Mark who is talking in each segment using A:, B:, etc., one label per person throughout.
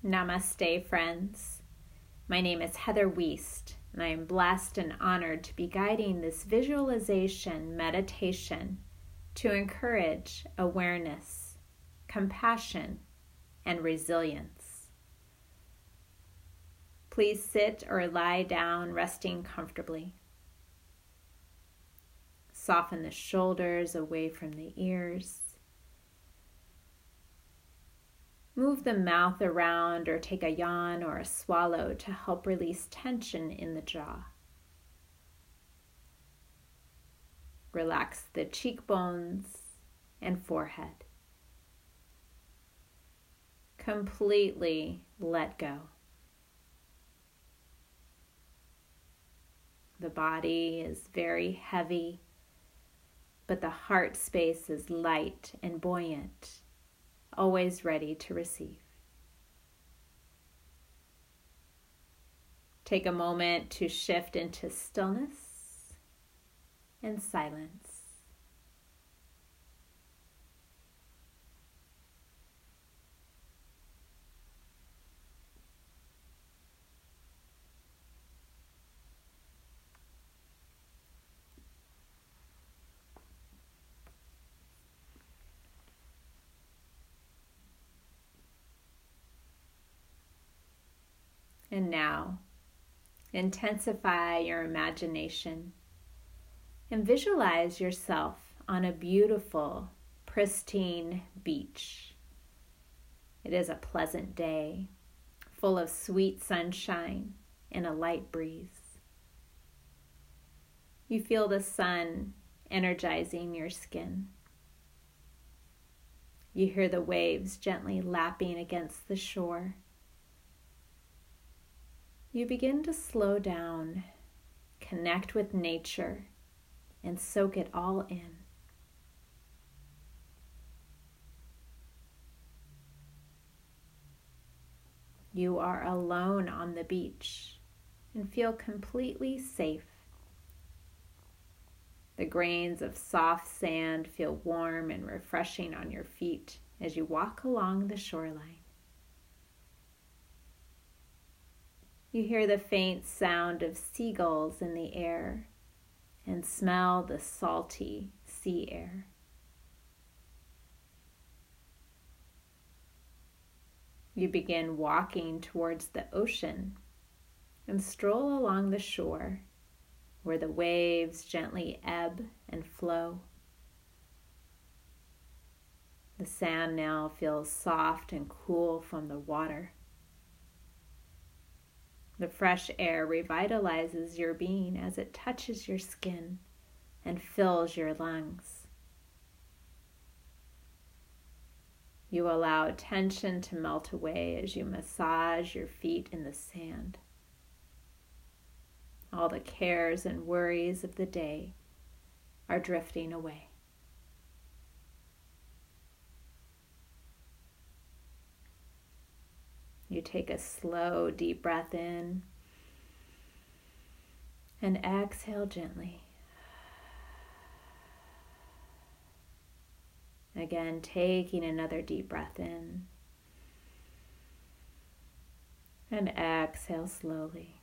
A: Namaste, friends. My name is Heather Wiest, and I am blessed and honored to be guiding this visualization meditation to encourage awareness, compassion, and resilience. Please sit or lie down, resting comfortably. Soften the shoulders away from the ears. Move the mouth around or take a yawn or a swallow to help release tension in the jaw. Relax the cheekbones and forehead. Completely let go. The body is very heavy, but the heart space is light and buoyant, always ready to receive. Take a moment to shift into stillness and silence. And now, intensify your imagination and visualize yourself on a beautiful, pristine beach. It is a pleasant day, full of sweet sunshine and a light breeze. You feel the sun energizing your skin. You hear the waves gently lapping against the shore. You begin to slow down, connect with nature, and soak it all in. You are alone on the beach and feel completely safe. The grains of soft sand feel warm and refreshing on your feet as you walk along the shoreline. You hear the faint sound of seagulls in the air and smell the salty sea air. You begin walking towards the ocean and stroll along the shore where the waves gently ebb and flow. The sand now feels soft and cool from the water. The fresh air revitalizes your being as it touches your skin and fills your lungs. You allow tension to melt away as you massage your feet in the sand. All the cares and worries of the day are drifting away. You take a slow, deep breath in and exhale gently. Again, taking another deep breath in and exhale slowly.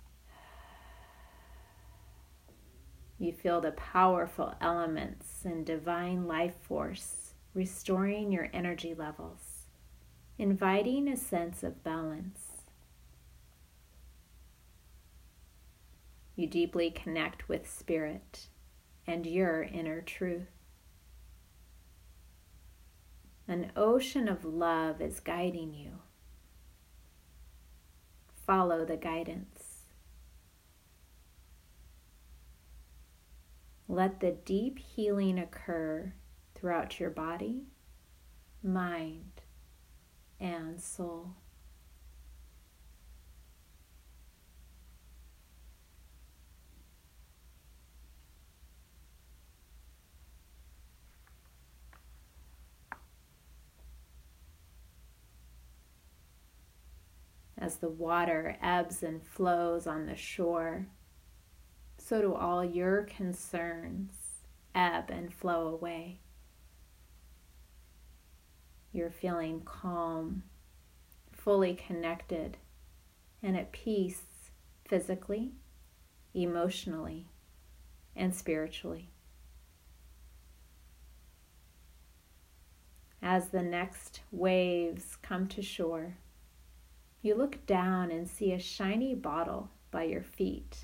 A: You feel the powerful elements and divine life force restoring your energy levels, inviting a sense of balance. You deeply connect with spirit and your inner truth. An ocean of love is guiding you. Follow the guidance. Let the deep healing occur throughout your body, mind, and soul. As the water ebbs and flows on the shore, so do all your concerns ebb and flow away. You're feeling calm, fully connected and at peace physically, emotionally, and spiritually. As the next waves come to shore, you look down and see a shiny bottle by your feet.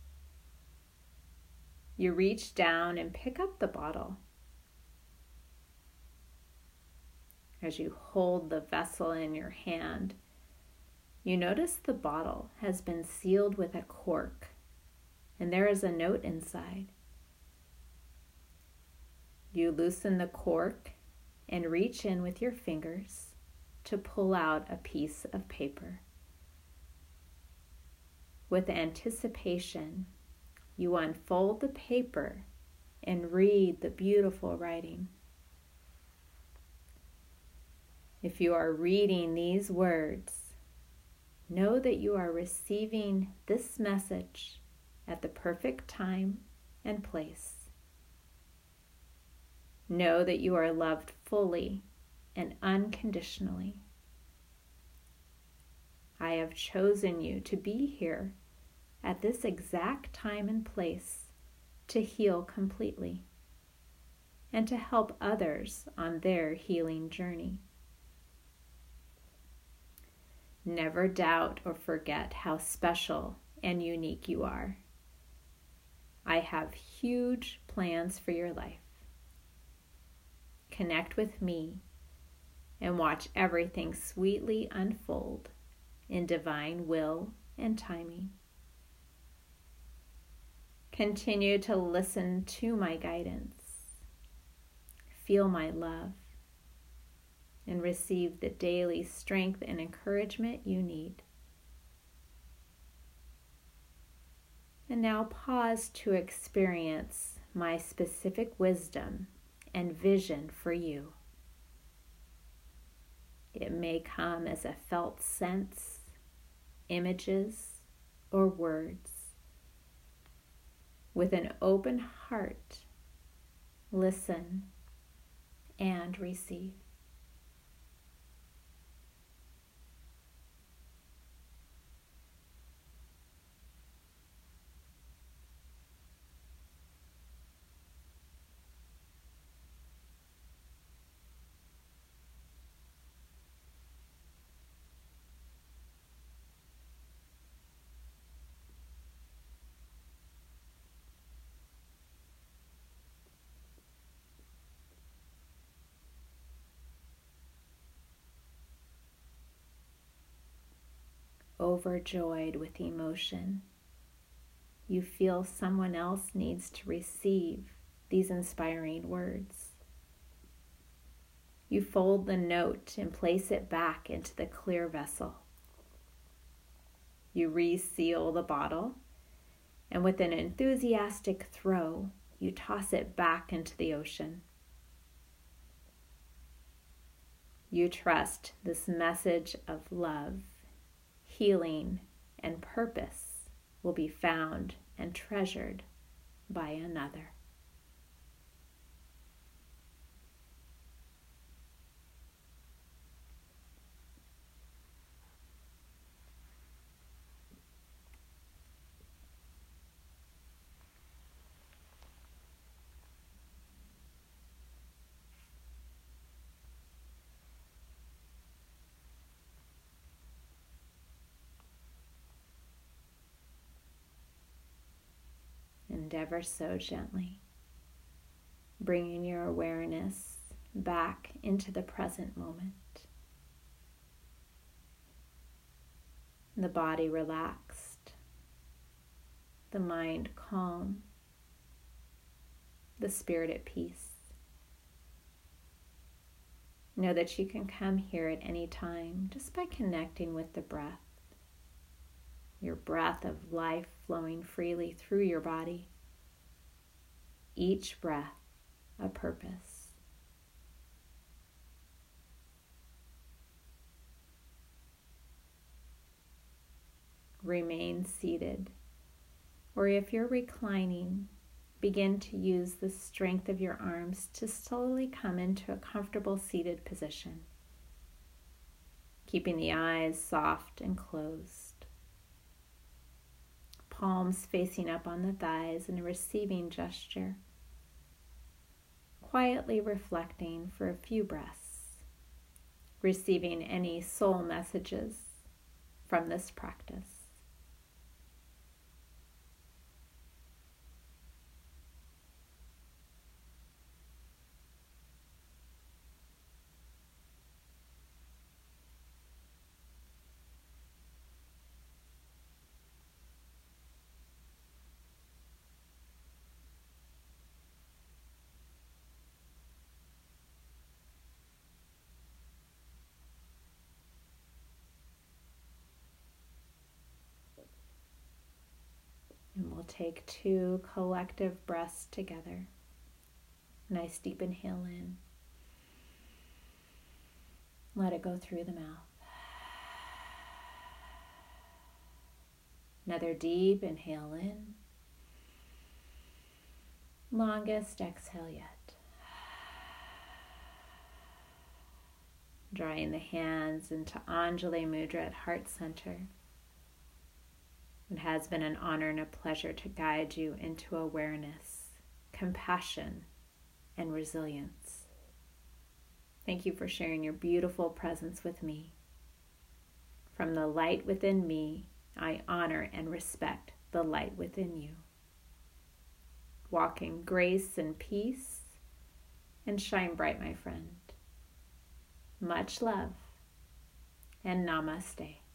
A: You reach down and pick up the bottle. As you hold the vessel in your hand, you notice the bottle has been sealed with a cork, and there is a note inside. You loosen the cork and reach in with your fingers to pull out a piece of paper. With anticipation, you unfold the paper and read the beautiful writing. If you are reading these words, know that you are receiving this message at the perfect time and place. Know that you are loved fully and unconditionally. I have chosen you to be here at this exact time and place to heal completely and to help others on their healing journey. Never doubt or forget how special and unique you are. I have huge plans for your life. Connect with me and watch everything sweetly unfold in divine will and timing. Continue to listen to my guidance, feel my love, and receive the daily strength and encouragement you need. And now pause to experience my specific wisdom and vision for you. It may come as a felt sense, images, or words. With an open heart, listen and receive. Overjoyed with emotion, you feel someone else needs to receive these inspiring words. You fold the note and place it back into the clear vessel. You reseal the bottle, and with an enthusiastic throw, you toss it back into the ocean. You trust this message of love, healing, and purpose will be found and treasured by another. And ever so gently, bringing your awareness back into the present moment. The body relaxed, the mind calm, the spirit at peace. Know that you can come here at any time just by connecting with the breath. Your breath of life flowing freely through your body. Each breath a purpose. Remain seated, or if you're reclining, begin to use the strength of your arms to slowly come into a comfortable seated position. keeping the eyes soft and closed. Palms facing up on the thighs in a receiving gesture. Quietly reflecting for a few breaths, receiving any soul messages from this practice. And we'll take 2 collective breaths together. Nice deep inhale in. Let it go through the mouth. Another deep inhale in. Longest exhale yet. Drawing the hands into Anjali Mudra at Heart Center. It has been an honor and a pleasure to guide you into awareness, compassion, and resilience. Thank you for sharing your beautiful presence with me. From the light within me, I honor and respect the light within you. Walk in grace and peace, and shine bright, my friend. Much love, and namaste.